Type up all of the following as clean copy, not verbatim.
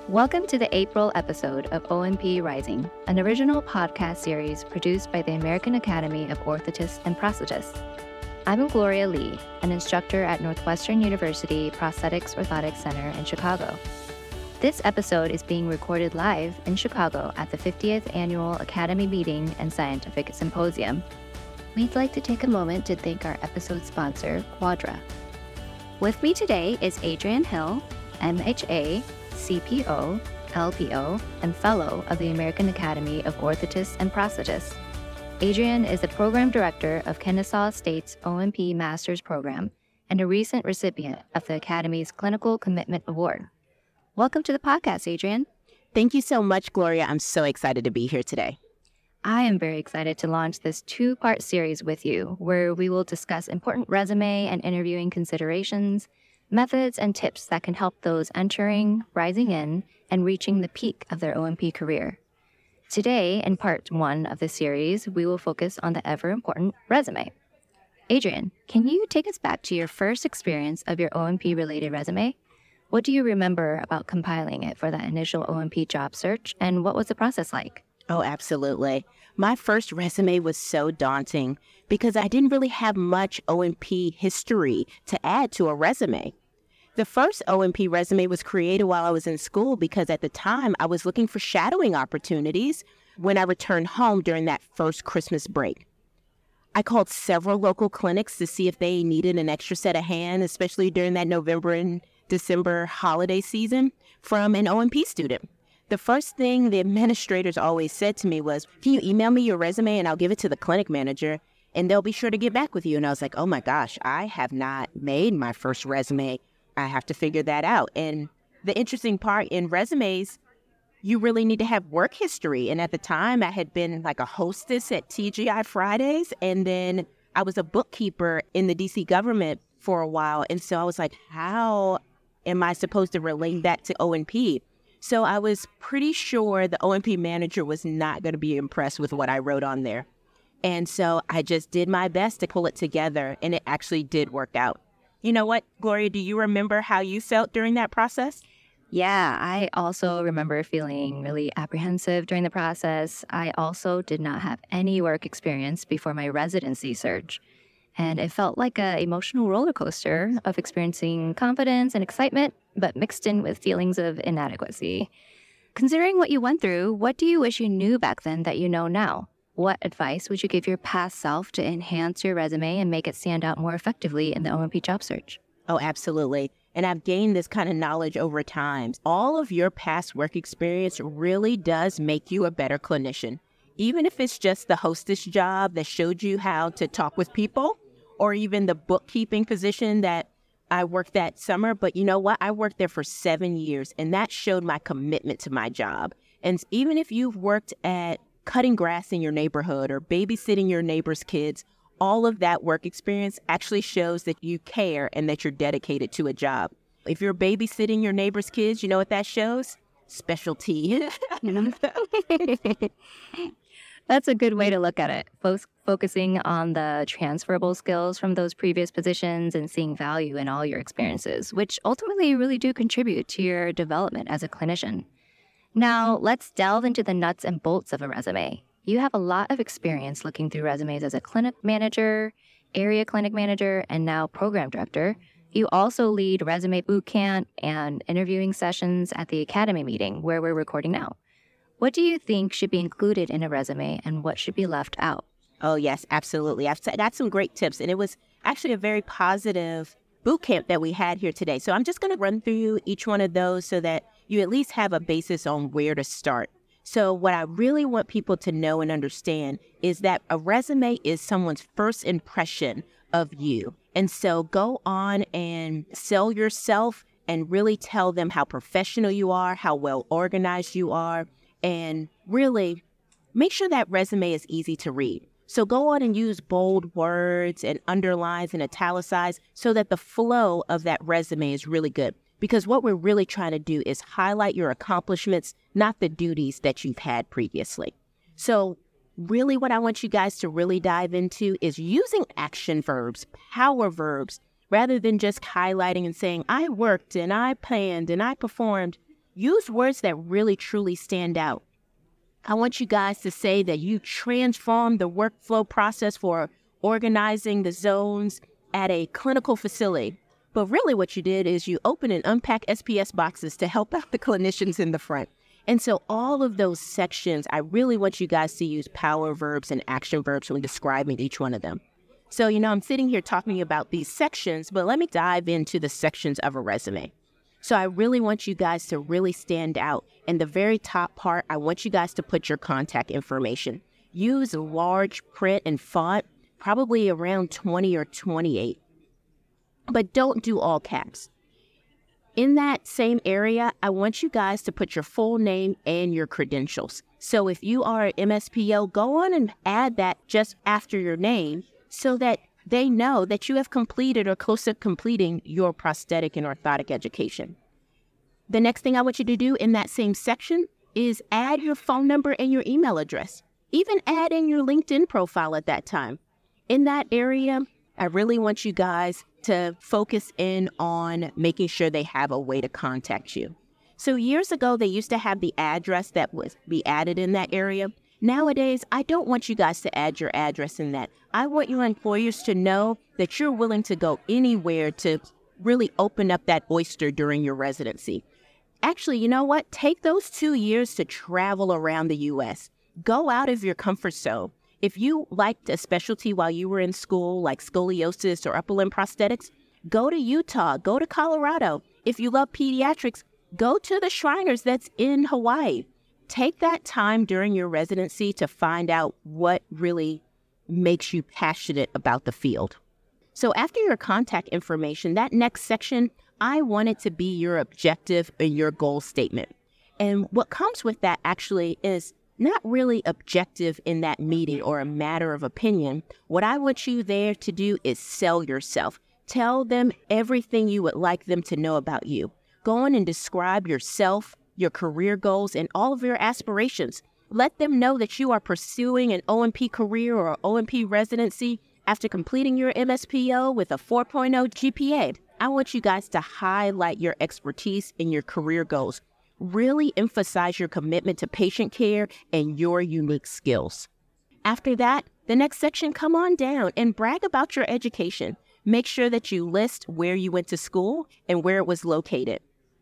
Welcome to the April episode of OMP Rising, an original podcast series produced by the American Academy of Orthotists and Prosthetists. I'm Gloria Lee, an instructor at Northwestern University Prosthetics Orthotics Center in Chicago. This episode is being recorded live in Chicago at the 50th Annual Academy Meeting and Scientific Symposium. We'd like to take a moment to thank our episode sponsor, Quadra. With me today is Adrienne Hill, MHA, CPO, LPO, and Fellow of the American Academy of Orthotists and Prosthetists. Adrienne is the Program Director of Kennesaw State's OMP Master's Program and a recent recipient of the Academy's Clinical Commitment Award. Welcome to the podcast, Adrienne. Thank you so much, Gloria. I'm so excited to be here today. I am very excited to launch this two-part series with you, where we will discuss important resume and interviewing considerations, methods and tips that can help those entering, rising in, and reaching the peak of their OMP career. Today, in part one of the series, we will focus on the ever-important resume. Adrienne, can you take us back to your first experience of your OMP-related resume? What do you remember about compiling it for that initial OMP job search, and what was the process like? Oh, absolutely. My first resume was so daunting because I didn't really have much OMP history to add to a resume. The first OMP resume was created while I was in school because at the time I was looking for shadowing opportunities when I returned home during that first Christmas break. I called several local clinics to see if they needed an extra set of hands, especially during that November and December holiday season, from an OMP student. The first thing the administrators always said to me was, "Can you email me your resume and I'll give it to the clinic manager and they'll be sure to get back with you?" And I was like, oh my gosh, I have not made my first resume. I have to figure that out. And the interesting part in resumes, you really need to have work history. And at the time, I had been like a hostess at TGI Fridays, and then I was a bookkeeper in the DC government for a while. And so I was like, how am I supposed to relate that to OMP? So I was pretty sure the OMP manager was not going to be impressed with what I wrote on there. And so I just did my best to pull it together, and it actually did work out. You know what, Gloria, do you remember how you felt during that process? Yeah, I also remember feeling really apprehensive during the process. I also did not have any work experience before my residency search. And it felt like an emotional roller coaster of experiencing confidence and excitement, but mixed in with feelings of inadequacy. Considering what you went through, what do you wish you knew back then that you know now? What advice would you give your past self to enhance your resume and make it stand out more effectively in the OMP job search? Oh, absolutely. And I've gained this kind of knowledge over time. All of your past work experience really does make you a better clinician. Even if it's just the hostess job that showed you how to talk with people, or even the bookkeeping position that I worked that summer. But you know what? I worked there for 7 years, and that showed my commitment to my job. And even if you've worked at cutting grass in your neighborhood or babysitting your neighbor's kids, all of that work experience actually shows that you care and that you're dedicated to a job. If you're babysitting your neighbor's kids, you know what that shows? Specialty. That's a good way to look at it. Focusing on the transferable skills from those previous positions and seeing value in all your experiences, which ultimately really do contribute to your development as a clinician. Now, let's delve into the nuts and bolts of a resume. You have a lot of experience looking through resumes as a clinic manager, area clinic manager, and now program director. You also lead resume boot camp and interviewing sessions at the Academy meeting, where we're recording now. What do you think should be included in a resume and what should be left out? Oh, yes, absolutely. I've got some great tips, and it was actually a very positive boot camp that we had here today. So I'm just going to run through each one of those so that you at least have a basis on where to start. So what I really want people to know and understand is that a resume is someone's first impression of you. And so go on and sell yourself and really tell them how professional you are, how well organized you are, and really make sure that resume is easy to read. So go on and use bold words and underlines and italicize so that the flow of that resume is really good. Because what we're really trying to do is highlight your accomplishments, not the duties that you've had previously. So really what I want you guys to really dive into is using action verbs, power verbs, rather than just highlighting and saying, I worked and I planned and I performed. Use words that really, truly stand out. I want you guys to say that you transformed the workflow process for organizing the zones at a clinical facility. But really what you did is you open and unpack SPS boxes to help out the clinicians in the front. And so all of those sections, I really want you guys to use power verbs and action verbs when describing each one of them. So, I'm sitting here talking about these sections, but let me dive into the sections of a resume. So I really want you guys to really stand out. In the very top part, I want you guys to put your contact information. Use large print and font, probably around 20 or 28. But don't do all caps. In that same area, I want you guys to put your full name and your credentials. So if you are an MSPO, go on and add that just after your name so that they know that you have completed or close to completing your prosthetic and orthotic education. The next thing I want you to do in that same section is add your phone number and your email address. Even add in your LinkedIn profile at that time. In that area, I really want you guys to focus in on making sure they have a way to contact you. So years ago, they used to have the address that would be added in that area. Nowadays, I don't want you guys to add your address in that. I want your employers to know that you're willing to go anywhere to really open up that oyster during your residency. Actually, you know what? Take those 2 years to travel around the U.S. Go out of your comfort zone. If you liked a specialty while you were in school, like scoliosis or upper limb prosthetics, go to Utah, go to Colorado. If you love pediatrics, go to the Shriners that's in Hawaii. Take that time during your residency to find out what really makes you passionate about the field. So after your contact information, that next section, I want it to be your objective and your goal statement. And what comes with that actually is not really objective in that meeting or a matter of opinion. What I want you there to do is sell yourself. Tell them everything you would like them to know about you. Go on and describe yourself, your career goals, and all of your aspirations. Let them know that you are pursuing an O&P career or O&P residency after completing your MSPO with a 4.0 GPA. I want you guys to highlight your expertise and your career goals. Really emphasize your commitment to patient care and your unique skills. After that, the next section, come on down and brag about your education. Make sure that you list where you went to school and where it was located.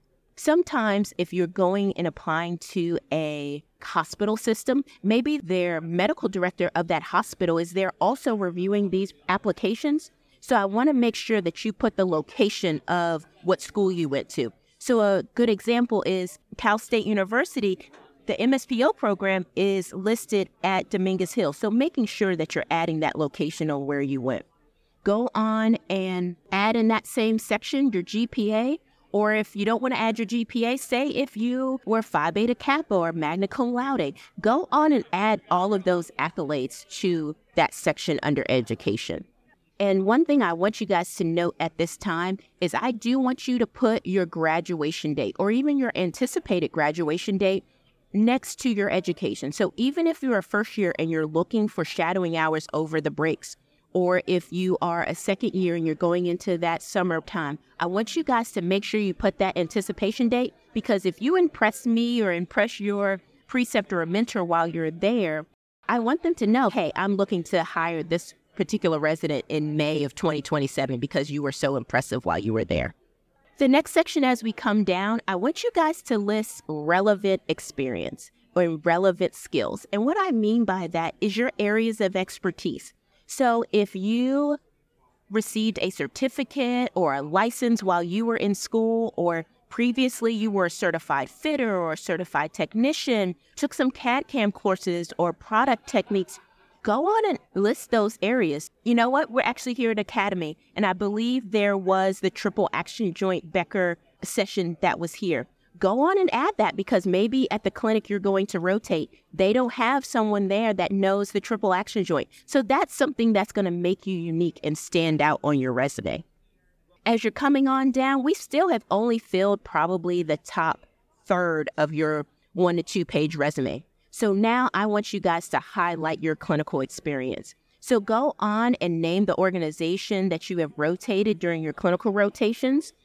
Sometimes if you're going and applying to a hospital system, maybe their medical director of that hospital is there also reviewing these applications. So I want to make sure that you put the location of what school you went to. So a good example is Cal State University. The MSPO program is listed at Dominguez Hill. So making sure that you're adding that location on where you went. Go on and add in that same section your GPA. Or if you don't want to add your GPA, say if you were Phi Beta Kappa or magna cum laude, go on and add all of those accolades to that section under education. And one thing I want you guys to note at this time is I do want you to put your graduation date or even your anticipated graduation date next to your education. So even if you're a first year and you're looking for shadowing hours over the breaks, or if you are a second year and you're going into that summer time, I want you guys to make sure you put that anticipation date, because if you impress me or impress your preceptor or mentor while you're there, I want them to know, hey, I'm looking to hire this particular resident in May of 2027 because you were so impressive while you were there. The next section as we come down, I want you guys to list relevant experience or relevant skills. And what I mean by that is your areas of expertise. So if you received a certificate or a license while you were in school, or previously you were a certified fitter or a certified technician, took some CAD/CAM courses or product techniques, go on and list those areas. You know what? We're actually here at Academy, and I believe there was the triple action joint Becker session that was here. Go on and add that, because maybe at the clinic you're going to rotate, they don't have someone there that knows the triple action joint. So that's something that's going to make you unique and stand out on your resume. As you're coming on down, we still have only filled probably the top third of your 1 to 2 page resume. So now I want you guys to highlight your clinical experience. So go on and name the organization that you have rotated during your clinical rotations.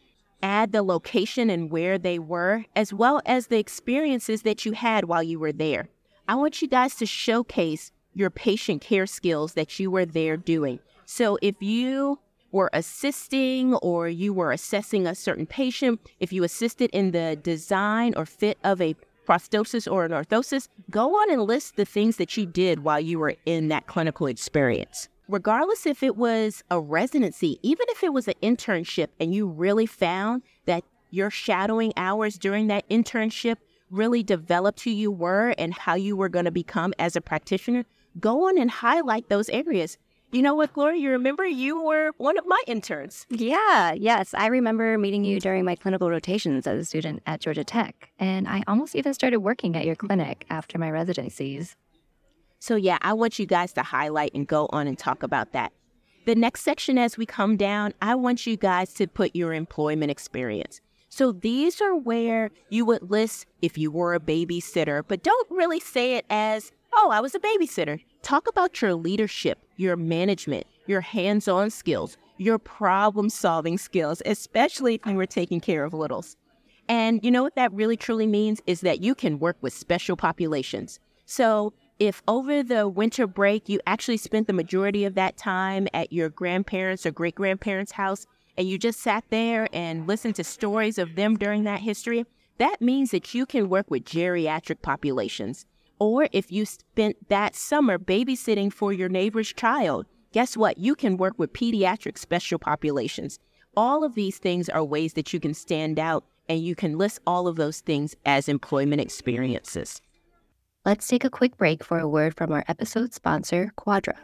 add the location and where they were, as well as the experiences that you had while you were there. I want you guys to showcase your patient care skills that you were there doing. So if you were assisting or you were assessing a certain patient, if you assisted in the design or fit of a prosthesis or an orthosis, go on and list the things that you did while you were in that clinical experience. Regardless if it was a residency, even if it was an internship and you really found that your shadowing hours during that internship really developed who you were and how you were going to become as a practitioner, go on and highlight those areas. You know what, Gloria, you remember you were one of my interns. Yes. I remember meeting you during my clinical rotations as a student at Georgia Tech. And I almost even started working at your clinic after my residencies. So yeah, I want you guys to highlight and go on and talk about that. The next section as we come down, I want you guys to put your employment experience. So these are where you would list if you were a babysitter, but don't really say it as, oh, I was a babysitter. Talk about your leadership, your management, your hands-on skills, your problem-solving skills, especially if you were taking care of littles. And you know what that really truly means is that you can work with special populations. So if over the winter break, you actually spent the majority of that time at your grandparents' or great-grandparents' house, and you just sat there and listened to stories of them during that history, that means that you can work with geriatric populations. Or if you spent that summer babysitting for your neighbor's child, guess what? You can work with pediatric special populations. All of these things are ways that you can stand out, and you can list all of those things as employment experiences. Let's take a quick break for a word from our episode sponsor, Quadra.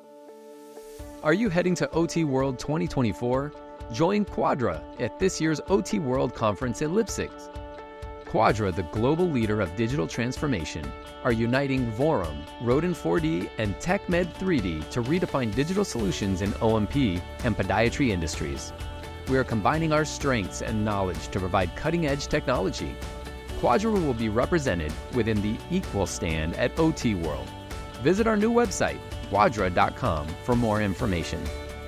Are you heading to OT World 2024? Join Quadra at this year's OT World Conference in Leipzig. Quadra, the global leader of digital transformation, are uniting Vorum, Rodin 4D, and TechMed 3D to redefine digital solutions in O&P and podiatry industries. We are combining our strengths and knowledge to provide cutting-edge technology. Quadra will be represented within the Equal stand at OT World. Visit our new website, quadra.com, for more information.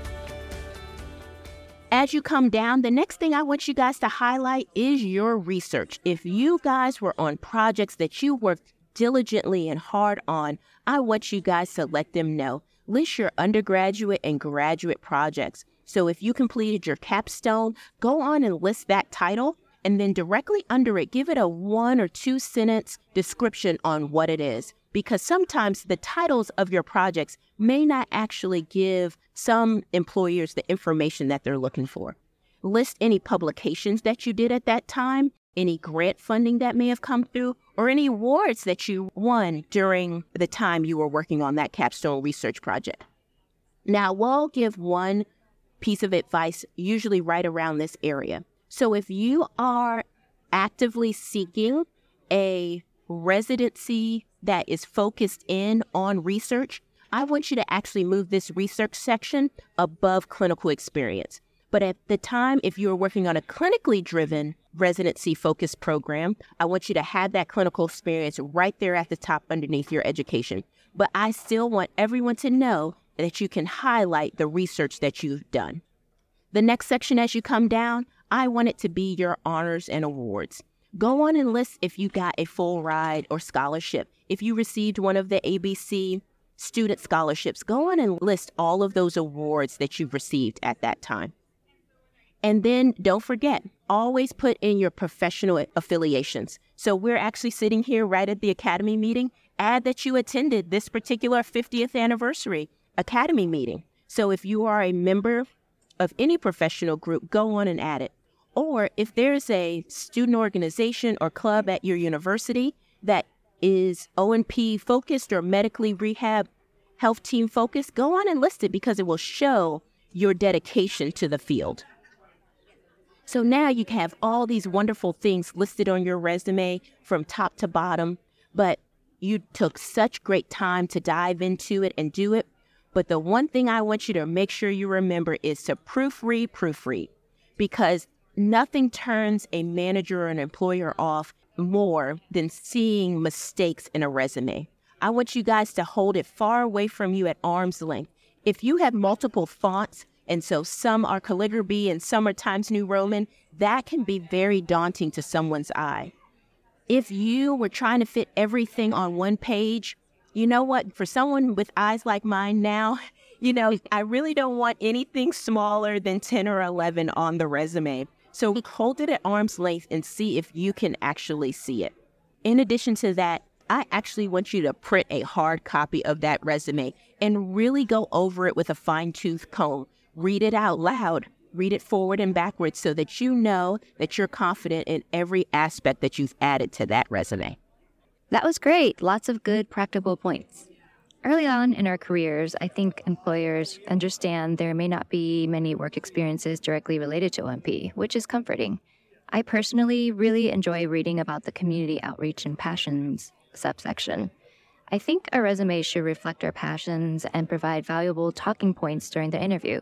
As you come down, the next thing I want you guys to highlight is your research. If you guys were on projects that you worked diligently and hard on, I want you guys to let them know. List your undergraduate and graduate projects. So if you completed your capstone, go on and list that title, and then directly under it, give it a 1 or 2 sentence description on what it is. Because sometimes the titles of your projects may not actually give some employers the information that they're looking for. List any publications that you did at that time, any grant funding that may have come through, or any awards that you won during the time you were working on that capstone research project. Now, we'll give one piece of advice, usually right around this area. So if you are actively seeking a residency that is focused in on research, I want you to actually move this research section above clinical experience. But at the time, if you are working on a clinically driven residency focused program, I want you to have that clinical experience right there at the top underneath your education. But I still want everyone to know that you can highlight the research that you've done. The next section as you come down, I want it to be your honors and awards. Go on and list if you got a full ride or scholarship. If you received one of the ABC student scholarships, go on and list all of those awards that you've received at that time. And then don't forget, always put in your professional affiliations. So we're actually sitting here right at the Academy meeting. Add that you attended this particular 50th anniversary Academy meeting. So if you are a member of any professional group, go on and add it. Or if there's a student organization or club at your university that is O&P focused or medically rehab health team focused, go on and list it because it will show your dedication to the field. So now you have all these wonderful things listed on your resume from top to bottom, but you took such great time to dive into it and do it. But the one thing I want you to make sure you remember is to proofread, because nothing turns a manager or an employer off more than seeing mistakes in a resume. I want you guys to hold it far away from you at arm's length. If you have multiple fonts And so some are calligraphy and some are Times New Roman. That can be very daunting to someone's eye. If you were trying to fit everything on one page, you know what? For someone with eyes like mine now, I really don't want anything smaller than 10 or 11 on the resume. So hold it at arm's length and see if you can actually see it. In addition to that, I actually want you to print a hard copy of that resume and really go over it with a fine-tooth comb. Read it out loud. Read it forward and backwards so that you know that you're confident in every aspect that you've added to that resume. That was great. Lots of good practical points. Early on in our careers, I think employers understand there may not be many work experiences directly related to OMP, which is comforting. I personally really enjoy reading about the community outreach and passions subsection. I think our resumes should reflect our passions and provide valuable talking points during the interview.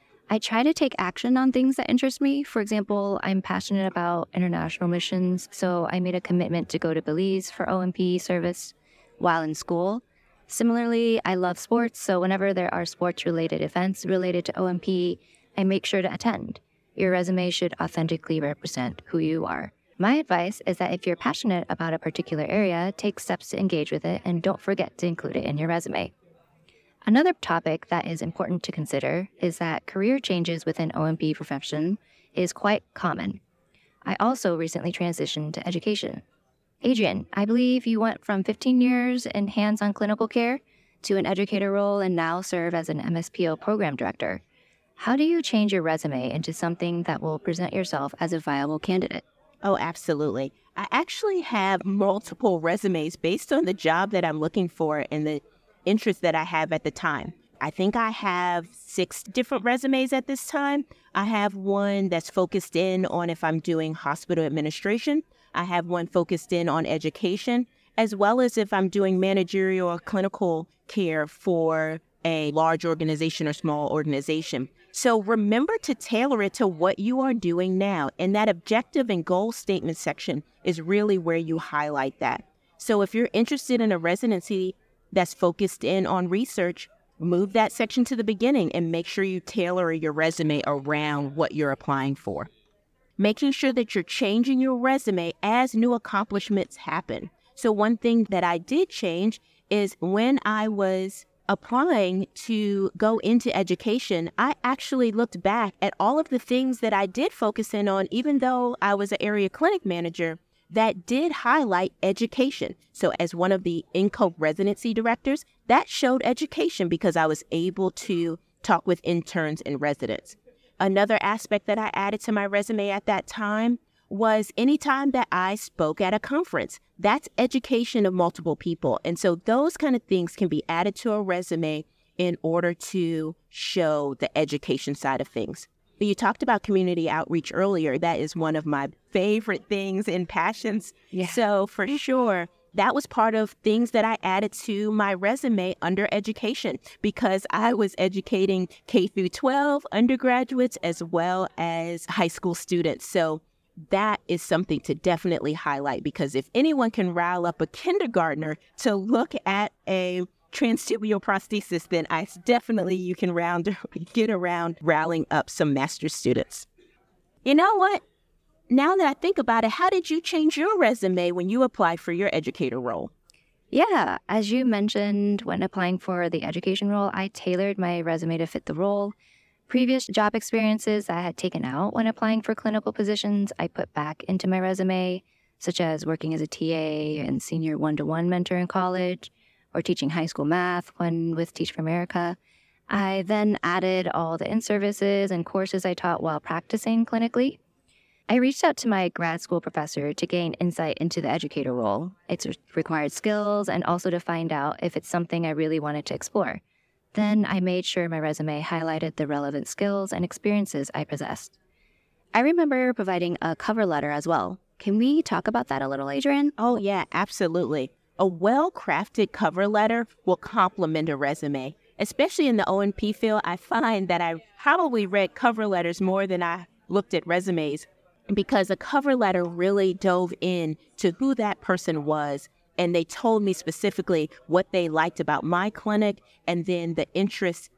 I try to take action on things that interest me. For example, I'm passionate about international missions, so I made a commitment to go to Belize for OMP service while in school. Similarly, I love sports, so whenever there are sports-related events related to OMP, I make sure to attend. Your resume should authentically represent who you are. My advice is that if you're passionate about a particular area, take steps to engage with it and don't forget to include it in your resume. Another topic that is important to consider is that career changes within OMP profession is quite common. I also recently transitioned to education. Adrian, I believe you went from 15 years in hands-on clinical care to an educator role and now serve as an MSPO program director. How do you change your resume into something that will present yourself as a viable candidate? Oh, absolutely. I actually have multiple resumes based on the job that I'm looking for and the interest that I have at the time. I think I have 6 different resumes at this time. I have one that's focused in on if I'm doing hospital administration. I have one focused in on education, as well as if I'm doing managerial or clinical care for a large organization or small organization. So remember to tailor it to what you are doing now. And that objective and goal statement section is really where you highlight that. So if you're interested in a residency that's focused in on research, move that section to the beginning and make sure you tailor your resume around what you're applying for. Making sure that you're changing your resume as new accomplishments happen. So one thing that I did change is when I was applying to go into education, I actually looked back at all of the things that I did focus in on, even though I was an area clinic manager, that did highlight education. So as one of the INCO residency directors, that showed education because I was able to talk with interns and residents. Another aspect that I added to my resume at that time was anytime that I spoke at a conference. That's education of multiple people. And so those kind of things can be added to a resume in order to show the education side of things. You talked about community outreach earlier. That is one of my favorite things and passions. Yeah. So for sure, that was part of things that I added to my resume under education because I was educating K through 12 undergraduates as well as high school students. So that is something to definitely highlight because if anyone can rile up a kindergartner to look at a transtibial prosthesis, then you can get around rallying up some master's students. You know what? Now that I think about it, how did you change your resume when you applied for your educator role? Yeah, as you mentioned, when applying for the education role, I tailored my resume to fit the role. Previous job experiences I had taken out when applying for clinical positions, I put back into my resume, such as working as a TA and senior one-to-one mentor in college, or teaching high school math when with Teach for America. I then added all the in-services and courses I taught while practicing clinically. I reached out to my grad school professor to gain insight into the educator role, its required skills, and also to find out if it's something I really wanted to explore. Then I made sure my resume highlighted the relevant skills and experiences I possessed. I remember providing a cover letter as well. Can we talk about that a little, Adrian? Oh, yeah, absolutely. A well-crafted cover letter will complement a resume. Especially in the OMP field, I find that I probably read cover letters more than I looked at resumes because a cover letter really dove in to who that person was. And they told me specifically what they liked about my clinic and then the interests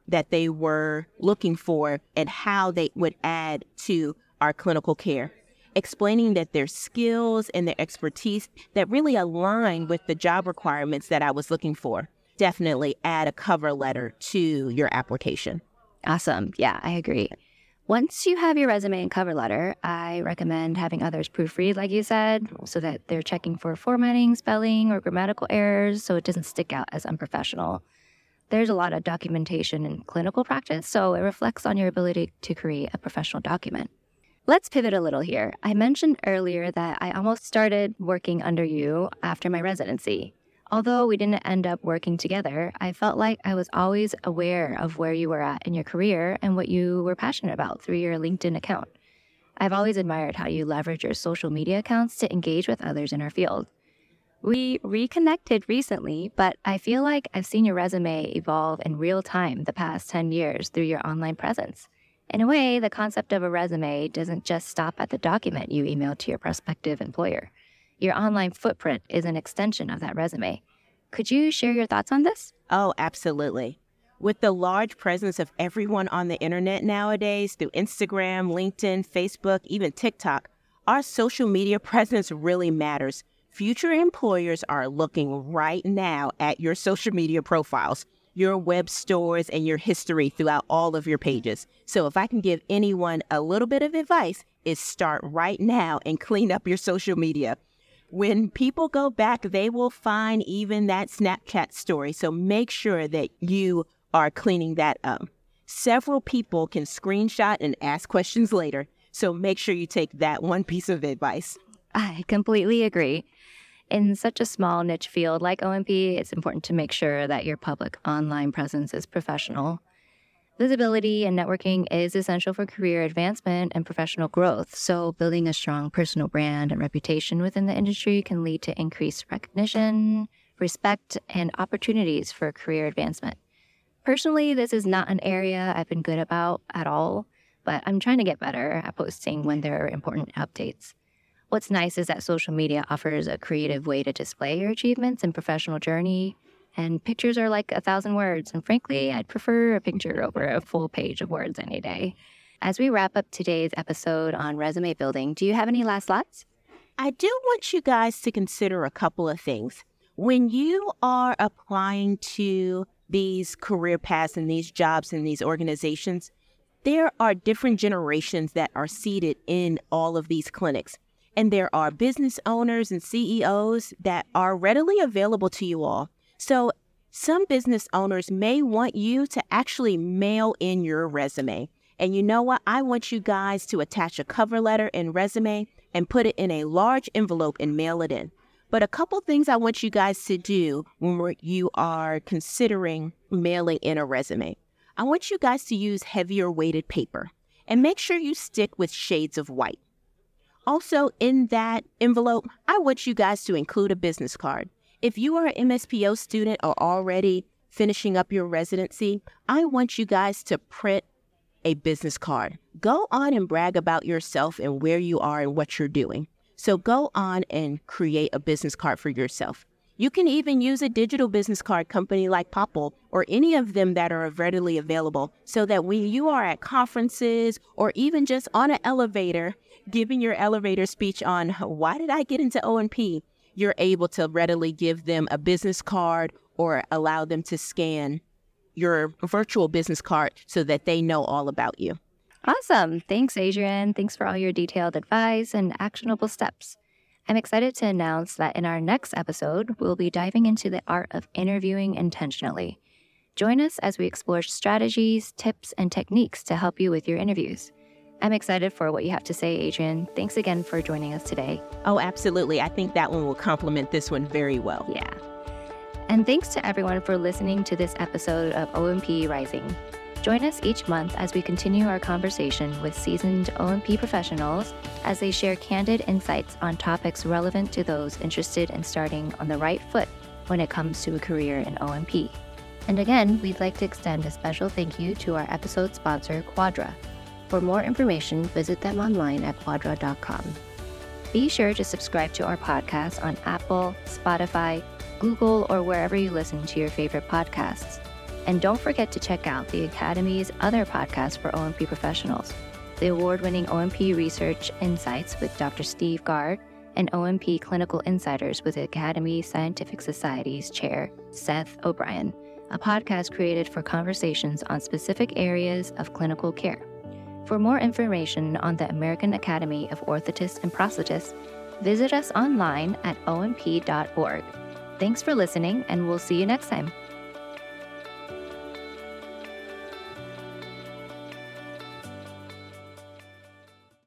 that they were looking for and how they would add to our clinical care, explaining that their skills and their expertise that really align with the job requirements that I was looking for. Definitely add a cover letter to your application. Awesome. Yeah, I agree. Once you have your resume and cover letter, I recommend having others proofread, like you said, so that they're checking for formatting, spelling, or grammatical errors so it doesn't stick out as unprofessional. There's a lot of documentation in clinical practice, so it reflects on your ability to create a professional document. Let's pivot a little here. I mentioned earlier that I almost started working under you after my residency. Although we didn't end up working together, I felt like I was always aware of where you were at in your career and what you were passionate about through your LinkedIn account. I've always admired how you leverage your social media accounts to engage with others in our field. We reconnected recently, but I feel like I've seen your resume evolve in real time the past 10 years through your online presence. In a way, the concept of a resume doesn't just stop at the document you email to your prospective employer. Your online footprint is an extension of that resume. Could you share your thoughts on this? Oh, absolutely. With the large presence of everyone on the internet nowadays through Instagram, LinkedIn, Facebook, even TikTok, our social media presence really matters. Future employers are looking right now at your social media profiles, your web stores, and your history throughout all of your pages. So if I can give anyone a little bit of advice, is start right now and clean up your social media. When people go back, they will find even that Snapchat story. So make sure that you are cleaning that up. Several people can screenshot and ask questions later. So make sure you take that one piece of advice. I completely agree. In such a small niche field like O&P, it's important to make sure that your public online presence is professional. Visibility and networking is essential for career advancement and professional growth, so building a strong personal brand and reputation within the industry can lead to increased recognition, respect, and opportunities for career advancement. Personally, this is not an area I've been good about at all, but I'm trying to get better at posting when there are important updates. What's nice is that social media offers a creative way to display your achievements and professional journey, and pictures are like 1,000 words, and frankly, I'd prefer a picture over a full page of words any day. As we wrap up today's episode on resume building, do you have any last thoughts? I do want you guys to consider a couple of things. When you are applying to these career paths and these jobs in these organizations, there are different generations that are seated in all of these clinics. And there are business owners and CEOs that are readily available to you all. So some business owners may want you to actually mail in your resume. And you know what? I want you guys to attach a cover letter and resume and put it in a large envelope and mail it in. But a couple things I want you guys to do when you are considering mailing in a resume. I want you guys to use heavier weighted paper and make sure you stick with shades of white. Also, in that envelope, I want you guys to include a business card. If you are an MSPO student or already finishing up your residency, I want you guys to print a business card. Go on and brag about yourself and where you are and what you're doing. So go on and create a business card for yourself. You can even use a digital business card company like Popl or any of them that are readily available so that when you are at conferences or even just on an elevator, giving your elevator speech on why did I get into O&P, you're able to readily give them a business card or allow them to scan your virtual business card so that they know all about you. Awesome. Thanks, Adrienne. Thanks for all your detailed advice and actionable steps. I'm excited to announce that in our next episode, we'll be diving into the art of interviewing intentionally. Join us as we explore strategies, tips, and techniques to help you with your interviews. I'm excited for what you have to say, Adrienne. Thanks again for joining us today. Oh, absolutely. I think that one will complement this one very well. Yeah. And thanks to everyone for listening to this episode of O&P Rising. Join us each month as we continue our conversation with seasoned O&P professionals as they share candid insights on topics relevant to those interested in starting on the right foot when it comes to a career in O&P. And again, we'd like to extend a special thank you to our episode sponsor, Quadra. For more information, visit them online at quadra.com. Be sure to subscribe to our podcast on Apple, Spotify, Google, or wherever you listen to your favorite podcasts. And don't forget to check out the Academy's other podcasts for O&P professionals, the award-winning O&P Research Insights with Dr. Steve Gard, and O&P Clinical Insiders with Academy Scientific Society's Chair, Seth O'Brien, a podcast created for conversations on specific areas of clinical care. For more information on the American Academy of Orthotists and Prosthetists, visit us online at omp.org. Thanks for listening, and we'll see you next time.